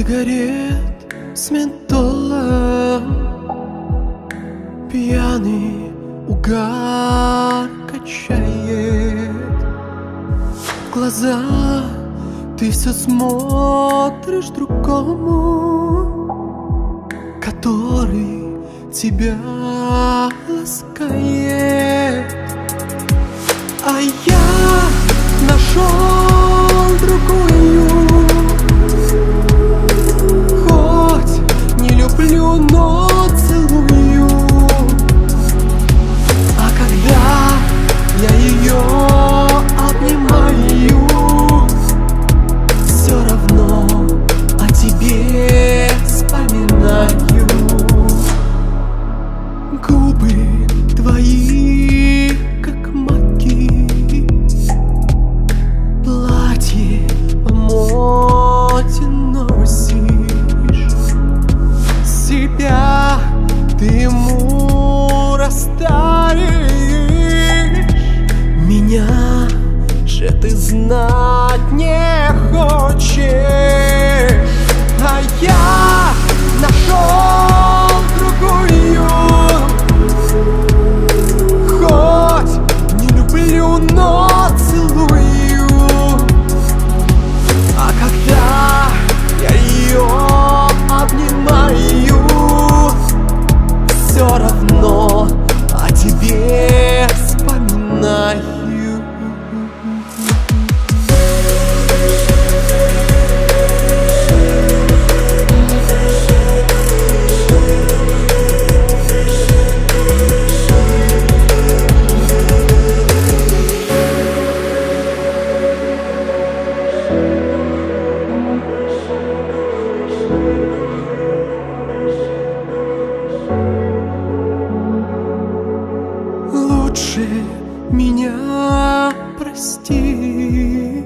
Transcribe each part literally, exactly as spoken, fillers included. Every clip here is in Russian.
сигарет с ментолом, пьяный угар качает в глаза. Ты все смотришь другому, который тебя ласкает. А я нашел другую, хоть не люблю, но целую. А когда я ее обнимаю, все равно о тебе вспоминаю. Губы твои, как маки, платье по моде носишь. Себя ты ему растаришь, меня же ты знать не хочешь. А я нашел другую, хоть не люблю, но целую. А когда я ее обнимаю, все равно о тебе вспоминаю. Лучше меня прости,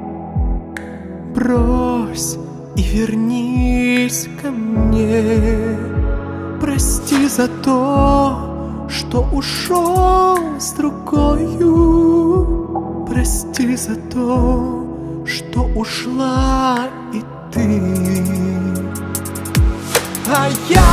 брось и вернись ко мне. Прости за то, что ушел с другою. Прости за то, что ушла и ты. А я